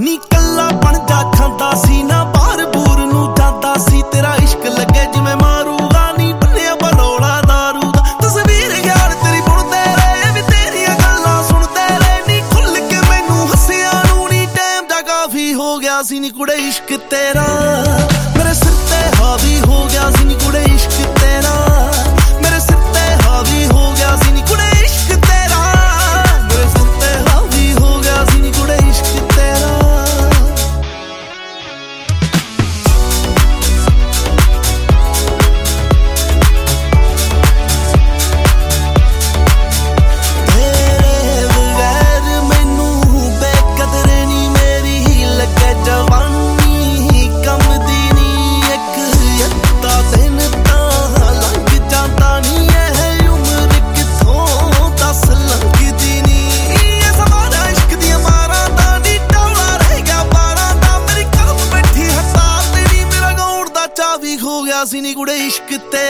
ਨੀ ਕੱਲਾ ਬਣ ਜਾ ਖਾਂਦਾ ਸੀ ਨਾ ਬਾਹਰ ਬੂਰ ਨੂੰ ਜਾਂਦਾ ਸੀ ਤੇਰਾ ਇਸ਼ਕ ਲੱਗੇ ਜਿਵੇਂ ਮਾਰੂਗਾ ਨੀ ਬੰਨਿਆ ਬਰੋਲਾ ਦਾਰੂ ਦਾ ਤਸਵੀਰ ਯਾਰ ਤੇਰੀ ਬੁਣਦੇ ਰਹੇ ਵੀ ਤੇਰੀਆਂ ਗੱਲਾਂ ਸੁਣਦੇ ਰਹੇ ਨੀ ਖੁੱਲ ਕੇ ਮੈਨੂੰ ਹੱਸਿਆ ਨੂੰ ਨੀ ਟਾਈਮ ਦਾ ਕਾਫੀ ਹੋ ਗਿਆ ਸੀ ਨੀ ਕੁੜੇ ਇਸ਼ਕ ਤੇਰਾ ਮੇਰੇ ਸਿਰ ਤੇ ਹਾਵੀ ਹੋ ਗਿਆ ਸੀ ਨੀ ਕੁੜੇ ਇਸ਼ਕ ਤੇਰਾ ਮੇਰੇ ਸਿਰ ਤੇ ਹਾਵੀ ਹੋ ਗਿਆ ਸੀ ਨੀ ਕੁੜੇ ਇਸ਼ਕ ਤੇਰਾ ਮੇਰੇ ਸਿਰ ਤੇ ਹਾਵੀ ਹੋ ਗਿਆ ਸੀ ਨੀ ਕੁੜੇ ਇਸ਼ਕ ਤੇਰਾ ਸੀ ਨੀ ਕੁੜੇ ਇਸ਼ਕ ਤੇ